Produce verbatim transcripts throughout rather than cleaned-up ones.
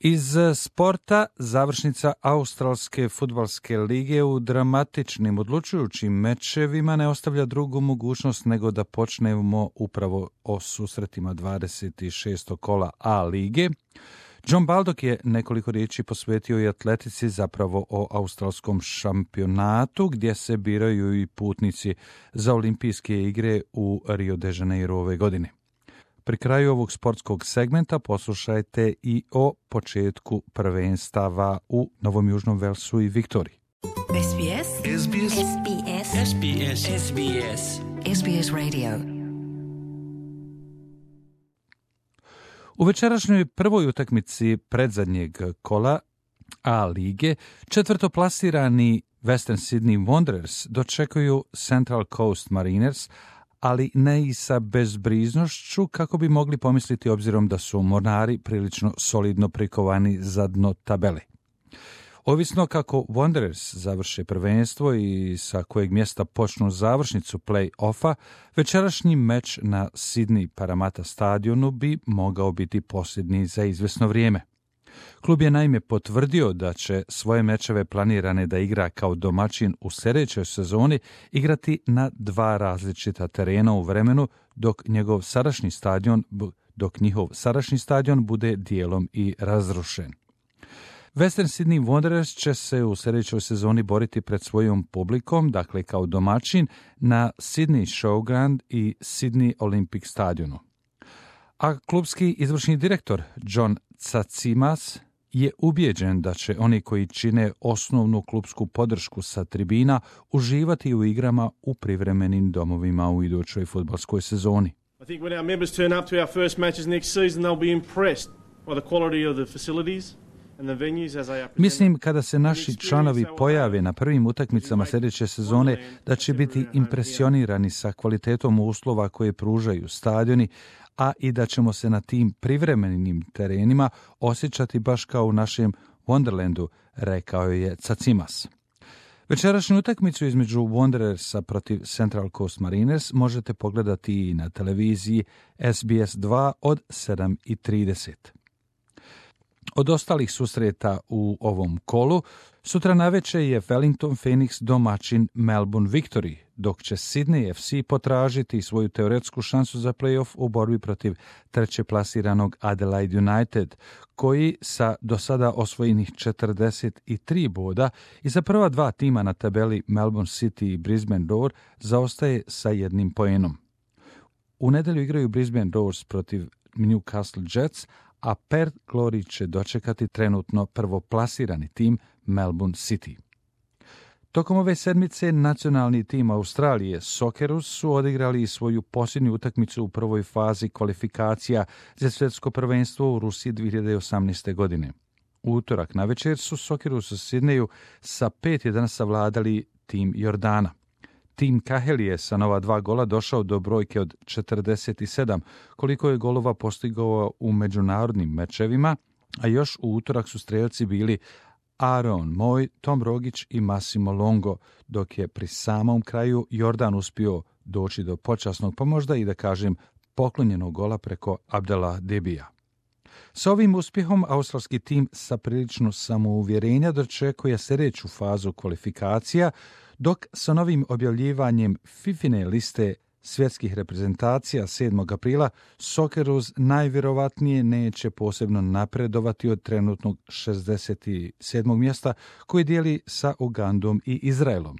Iz sporta završnica Australske fudbalske lige u dramatičnim odlučujućim mečevima ne ostavlja drugu mogućnost nego da počnemo upravo o susretima dvadeset šestog kola A lige. John Baldock je nekoliko riječi posvetio i atletici, zapravo o australskom šampionatu gdje se biraju i putnici za olimpijske igre u Rio de Janeiro ove godine. Pri kraju ovog sportskog segmenta poslušajte i o početku prvenstava u Novom Južnom Velsu i Viktoriji. S B S S B S S B S S B S S B S S B S Radio. U večerašnjoj prvoj utakmici predzadnjeg kola A lige četvrtoplasirani Western Sydney Wanderers dočekuju Central Coast Mariners, ali ne i sa bezbriznošću kako bi mogli pomisliti obzirom da su mornari prilično solidno prikovani za dno tabele. Ovisno kako Wanderers završe prvenstvo i sa kojeg mjesta počnu završnicu play-offa, večerašnji meč na Sydney Parramatta stadionu bi mogao biti posljednji za izvesno vrijeme. Klub je naime potvrdio da će svoje mečeve planirane da igra kao domaćin u sljedećoj sezoni igrati na dva različita terena u vremenu dok njegov sadašnji stadion, dok njihov sadašnji stadion bude dijelom i razrušen. Western Sydney Wanderers će se u sljedećoj sezoni boriti pred svojom publikom, dakle kao domaćin, na Sydney Showground i Sydney Olympic stadionu. A klubski izvršni direktor John Tsatsimas je ubijeđen da će oni koji čine osnovnu klubsku podršku sa tribina uživati u igrama u privremenim domovima u idućoj fudbalskoj sezoni. I think when our members turn up to our first matches next season, they'll be impressed by the quality of the facilities. Mislim, kada se naši članovi pojave na prvim utakmicama sljedeće sezone, da će biti impresionirani sa kvalitetom uslova koje pružaju stadioni, a i da ćemo se na tim privremenim terenima osjećati baš kao u našem Wonderlandu, rekao je Tsatsimas. Večerašnju utakmicu između Wanderersa protiv Central Coast Mariners možete pogledati i na televiziji S B S dva od sedam i trideset. Od ostalih susreta u ovom kolu, sutra navečer je Wellington Phoenix domaćin Melbourne Victory, dok će Sydney F C potražiti svoju teoretsku šansu za play-off u borbi protiv treće plasiranog Adelaide United, koji sa do sada osvojenih četrdeset tri boda i za prva dva tima na tabeli Melbourne City i Brisbane Roar zaostaje sa jednim poenom. U nedjelju igraju Brisbane Roars protiv Newcastle Jets, a Perth Glory će dočekati trenutno prvoplasirani tim Melbourne City. Tokom ove sedmice nacionalni tim Australije Socceroos su odigrali svoju posljednju utakmicu u prvoj fazi kvalifikacija za svjetsko prvenstvo u Rusiji dvije hiljade osamnaeste. godine. U utorak navečer su Socceroos u Sidneju sa pet jedan savladali tim Jordana. Tim Kaheli je sa nova dva gola došao do brojke od četrdeset sedam, koliko je golova postigao u međunarodnim mečevima, a još u utorak su strelci bili Aaron Moy, Tom Rogić i Massimo Longo, dok je pri samom kraju Jordan uspio doći do počasnog, pa možda i da kažem poklonjenog gola preko Abdallah Debija. S ovim uspjehom australski tim sa prilično samouvjerenja dočekuje sljedeću fazu kvalifikacija, dok sa novim objavljivanjem Fifine liste svjetskih reprezentacija sedmog aprila Socceroos najvjerovatnije neće posebno napredovati od trenutnog šezdeset sedmog mjesta koji dijeli sa Ugandom i Izraelom.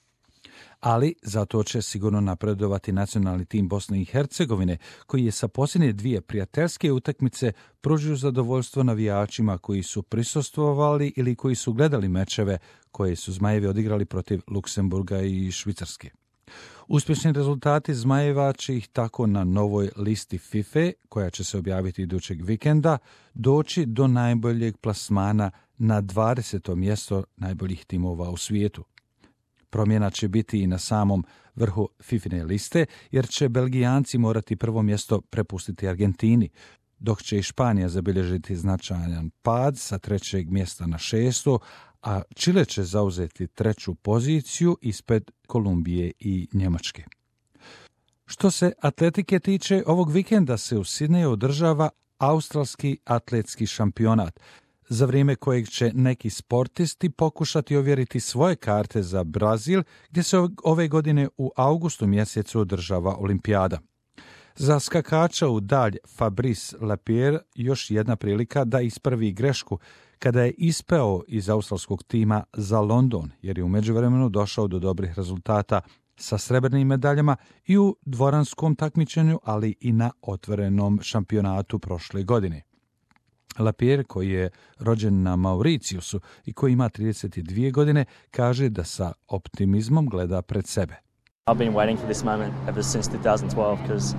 Ali zato će sigurno napredovati nacionalni tim Bosne i Hercegovine, koji je sa posljednje dvije prijateljske utakmice pružio zadovoljstvo navijačima koji su prisustvovali ili koji su gledali mečeve koje su Zmajevi odigrali protiv Luksemburga i Švicarske. Uspješni rezultati Zmajeva će ih tako na novoj listi FIFA, koja će se objaviti idućeg vikenda, doći do najboljeg plasmana na dvadeseto mjesto najboljih timova u svijetu. Promjena će biti i na samom vrhu Fifine liste, jer će Belgijanci morati prvo mjesto prepustiti Argentini, dok će i Španija zabilježiti značajan pad sa trećeg mjesta na šesto, a Čile će zauzeti treću poziciju ispred Kolumbije i Njemačke. Što se atletike tiče, ovog vikenda se u Sidneju održava Australski atletski šampionat. za vrijeme kojeg će neki sportisti pokušati ovjeriti svoje karte za Brazil, gdje se ove godine u augustu mjesecu održava olimpijada. Za skakača u dalj Fabrice Lapierre još jedna prilika da ispravi grešku kada je ispeo iz australskog tima za London, jer je u međuvremenu došao do dobrih rezultata sa srebrnim medaljama i u dvoranskom takmičenju, ali i na otvorenom šampionatu prošle godine. Lapierre, koji je rođen na Mauriciusu i koji ima trideset dvije godine, kaže da sa optimizmom gleda pred sebe. I've been waiting for this moment ever since twenty twelve because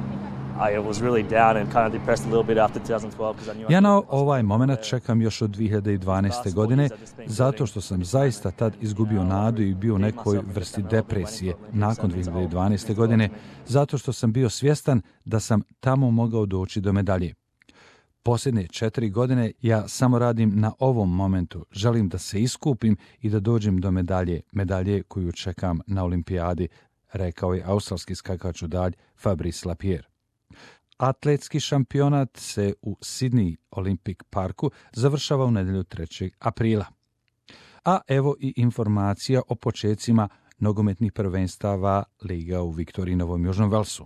I was really down and kind of depressed a little bit after twenty twelve because I knew. Ja na ovaj moment čekam još od dvije hiljade dvanaeste. godine zato što sam zaista tad izgubio nadu i bio u nekoj vrsti depresije nakon dvije hiljade dvanaeste. godine, zato što sam bio svjestan da sam tamo mogao doći do medalje. Posljednje četiri godine ja samo radim na ovom momentu. Želim da se iskupim i da dođem do medalje, medalje koju čekam na olimpijadi, rekao je australski skakač u dalj Fabrice Lapierre. Atletski šampionat se u Sydney Olympic Parku završava u nedjelju trećeg aprila. A evo i informacija o počecima nogometnih prvenstava Liga u Viktoriji, Novom Južnom Velsu.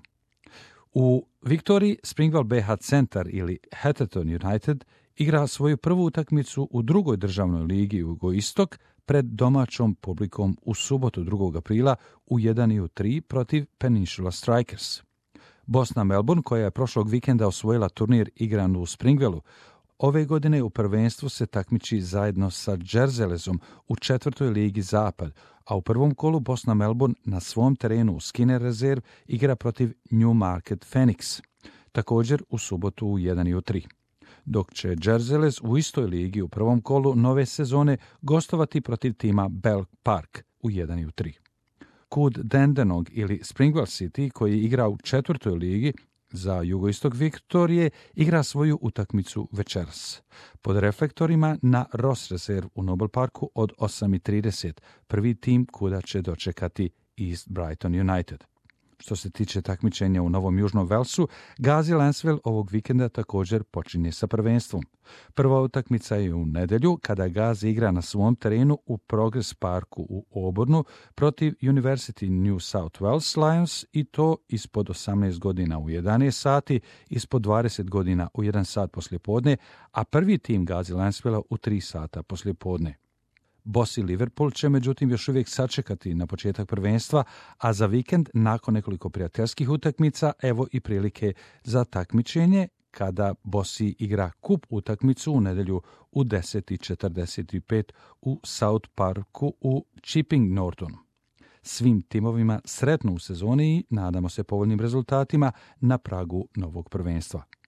U Viktoriji Springvale B H Centar ili Hatherton United igra svoju prvu utakmicu u drugoj državnoj ligi Jugoistok pred domaćom publikom u subotu drugog aprila u jedan i tri protiv Peninsula Strikers. Bosna Melbourne, koja je prošlog vikenda osvojila turnir igran u Springvaleu, ove godine u prvenstvu se takmiči zajedno sa Džerzelesom u četvrtoj ligi Zapad, a u prvom kolu Bosna Melbourne na svom terenu u Skinner Reserve igra protiv Newmarket Phoenix, također u subotu u jedan i tri. Dok će Džerzeles u istoj ligi u prvom kolu nove sezone gostovati protiv tima Bell Park u jedan i tri. Kud Dandenong ili Springvale City, koji igra u četvrtoj ligi za jugoistok Viktorije, igra svoju utakmicu večeras. Pod reflektorima na Ross Reserve u Noble Parku od osam i trideset. Prvi tim kuda će dočekati East Brighton United. Što se tiče takmičenja u Novom Južnom Velsu, Gazi Lansville ovog vikenda također počinje sa prvenstvom. Prva utakmica je u nedjelju kada Gazi igra na svom terenu u Progress Parku u Auburnu protiv University New South Wales Lions i to ispod osamnaest godina u jedanaest sati, ispod dvadeset godina u jedan sat poslijepodne, a prvi tim Gazi Lansville u tri sata poslijepodne. Bosi Liverpool će međutim još uvijek sačekati na početak prvenstva, a za vikend nakon nekoliko prijateljskih utakmica evo i prilike za takmičenje kada Bosi igra kup utakmicu u nedjelju u deset i četrdeset pet u South Parku u Chipping Nortonu. Svim timovima sretno u sezoni i nadamo se povoljnim rezultatima na pragu novog prvenstva.